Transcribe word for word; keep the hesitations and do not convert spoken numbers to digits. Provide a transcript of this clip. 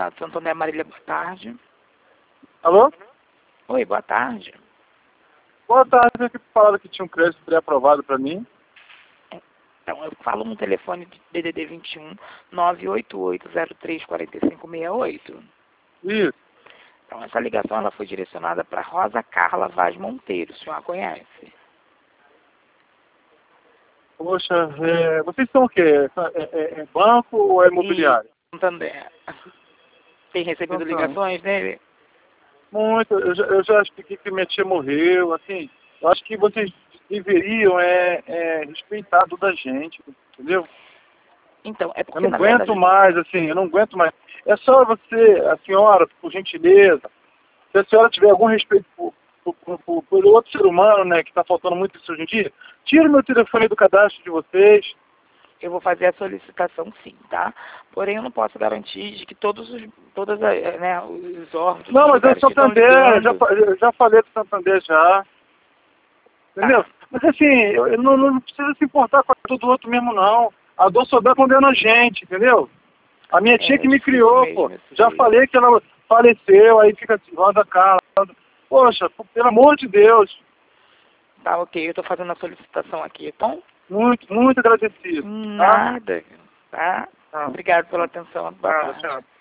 Renato Santander, Marília, boa tarde. Alô? Oi, boa tarde. Boa tarde, aqui falaram que tinha um crédito pré-aprovado para mim. Então, eu falo no telefone de D D D vinte e um, nove oito oito zero três quatro cinco seis oito. Isso. Então, essa ligação ela foi direcionada para Rosa Carla Vaz Monteiro, o senhor a conhece? Poxa, é, vocês são o quê? É, é- é banco ou é imobiliário? E Santander. Tem recebido Então, ligações dele? Muito, eu já, eu já expliquei que minha tia morreu, assim, eu acho que vocês deveriam é, é, respeitar toda a gente, entendeu? Então, é Eu porque, não na aguento verdade... mais, assim, eu não aguento mais. É só você, a senhora, por gentileza, se a senhora tiver algum respeito por, por, por, por, por outro ser humano, né, que está faltando muito isso hoje em dia, tira o meu telefone do cadastro de vocês. Eu vou fazer a solicitação sim, tá? Porém, eu não posso garantir de que todos os, todas, a- né, os órgãos, Não, os mas é lugares que estão Santander, eu já, ligando... fa- eu já falei do Santander já, entendeu? Tá. Mas assim, eu, eu não, não precisa se importar com a dor do outro mesmo, não. A dor só dá condena a gente, entendeu? A minha tia É, que é me difícil criou, mesmo, pô. eu Já sei. falei que ela faleceu, aí fica assim, roda cara. Poxa, pelo amor de Deus, Tá, ok, eu tô fazendo a solicitação aqui, então? muito, muito agradecido, tá? Nada, tá? Tá, Obrigado pela atenção, boa tá, tarde. tchau.